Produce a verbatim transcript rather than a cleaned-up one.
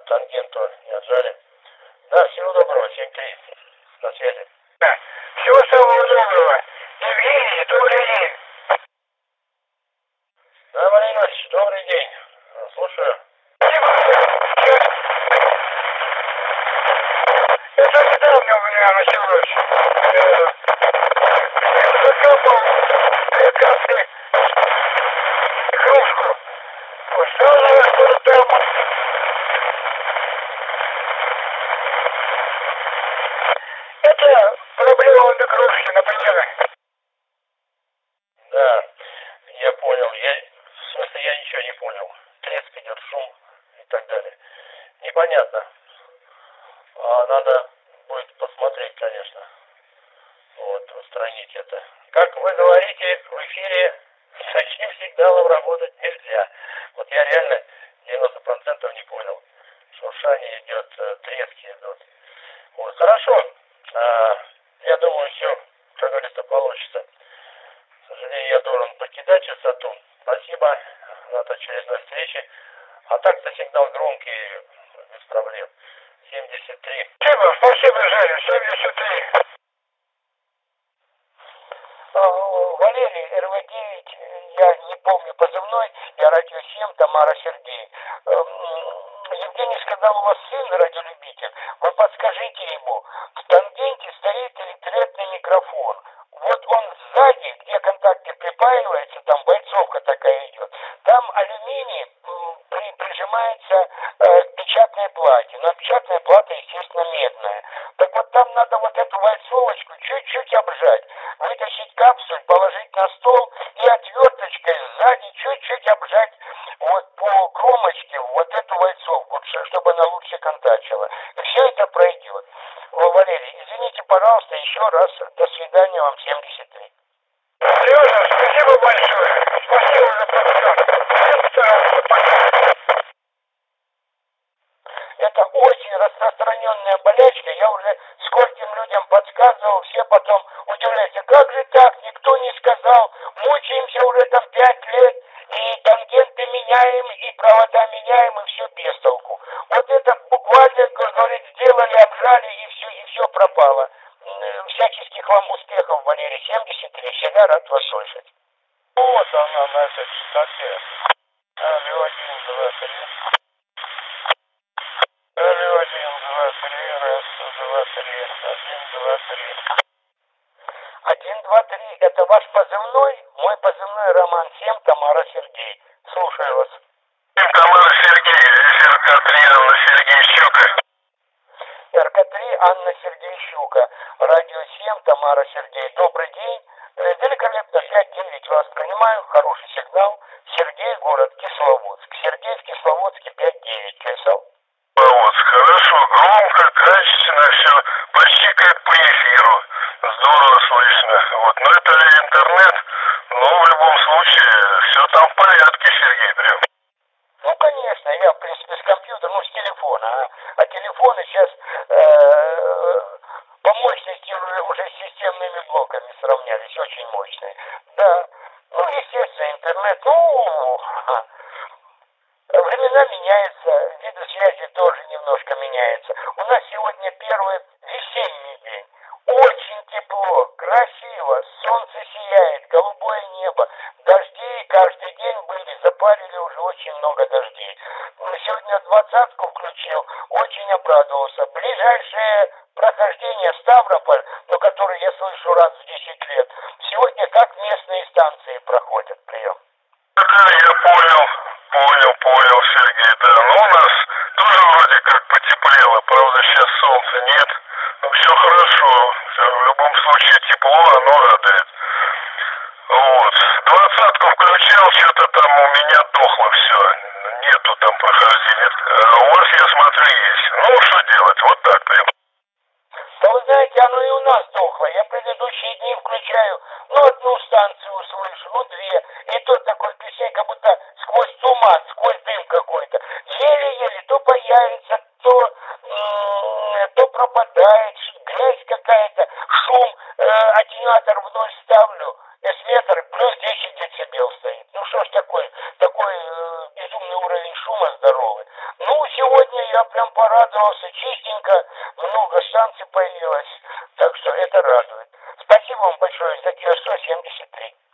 тангенту не отжали. Да, всего доброго, семь три. На связи. Да. Всего самого доброго. Евгений, добрый день. Да, Валерий Иванович, добрый день. Слушаю. Это недавно у меня началось. Я закапал прекрасный кружку. Устала, что там. Это проблема микрушки, например. Да, я понял. Я, в смысле, я ничего не понял. Треск идет, шум и так далее. Непонятно. А надо будет посмотреть, конечно. Вот, устранить это. Как вы говорите, в эфире с таким сигналом работать нельзя. Вот я реально девяносто процентов не понял. Шуршание идет, трески идут. Вот, хорошо. А, я думаю, все, как говорится, получится. К сожалению, я должен покидать частоту. Спасибо от очередной встречи. А так-то сигнал громкий, без проблем. семьдесят три. Спасибо, спасибо, Женя, семьдесят три. Валерий, эр вэ девять, я не помню позывной, я радио семь, Тамара Сергей. Евгений сказал, у вас сын радиолюбитель. Вы подскажите ему, в тангенте стоит электретный микрофон. Вот он сзади, где контакты припаиваются, там бойцовка такая идет, там алюминий при, прижимается э, к печатной плате. Но печатная плата, естественно, медная. Так вот там надо вот эту бойцовочку чуть-чуть обжать, вытащить капсуль, положить на стол и отверточкой сзади чуть-чуть обжать вот по кромочке вот эту бойцовку, чтобы она лучше контачила. И все это пройдет. О, Валерий, извините, пожалуйста, еще раз. До свидания вам, семьдесят три. Сережа, спасибо большое. Спасибо за подсказку. Я постарался понять. Это очень распространенная болячка. Я уже скольким людям подсказывал, все потом удивляются, как же так, никто не сказал, мучаемся уже там пять лет, и тангенты меняем, и провода меняем, и все без толку. Вот это буквально, как говорит, сделали, обжали, и все, и все пропало. Всяческих вам успехов, Валерий, семьдесят три, всегда рад вас слышать. Вот она, наша частоте. Алло, один, два, три. Алло, один, два, три, раз, два, три, один, два, три. Один, два, три, это ваш позывной? Мой позывной Роман семь, Тамара Сергей. Слушаю вас. Тамара Сергей, здесь эр ка три, Анна Сергей Щука. эр ка три, Анна Сергей Щука. Радио семь, Тамара Сергей. Добрый день. Великолепно, пять девять вас принимаю, хороший сигнал. Сергей, город Кисловодск. Сергей в Кисловодске пять девять, писал. Кисловодск, хорошо, громко, качественно, все, почти как по эфиру. Здорово слышно. Вот, но это интернет, но в любом случае все там в порядке, Сергей, прям. Ну, конечно, я, в принципе, с компьютера, ну, с телефона, а, а телефоны сейчас э, по мощности уже, уже с системными блоками сравнялись, очень мощные. Да, ну, естественно, интернет, ну, времена меняются, виды связи тоже немножко меняются. У нас сегодня первый весенний день. Очень тепло, красиво, солнце сияет, голубое небо, дожди каждый день были, запарили уже очень много дождей. Сегодня двадцатку включил, очень обрадовался. Ближайшее прохождение Ставрополь, но который я слышу раз в десять лет, сегодня как местные станции проходят прием. Да, я понял, понял, понял, Сергей, да. Ну, у нас тоже вроде как потеплело, правда, сейчас солнца нет. Ну, все хорошо, в любом случае тепло, оно радует. Вот, двадцатку включал, что-то там у меня дохло все, нету там прохождения. А у вас, я смотрю, есть. Ну, что делать, вот так прям. Да вы знаете, оно и у нас дохло. Я предыдущие дни включаю, ну, одну станцию слышу, ну, две. И то такой песень, как будто сквозь туман, сквозь дым какой-то. Еле-еле то появится, то, м- то пропадает, грязь какая-то, шум, э, атенюатор вновь ставлю, эсметр плюс десять децибел стоит. Ну, что ж такое, такой э, безумный уровень шума здоровый. Ну, сегодня я прям порадовался, чистенько, много станций появилось, так что это радует. Спасибо вам большое за Киосо семьдесят три.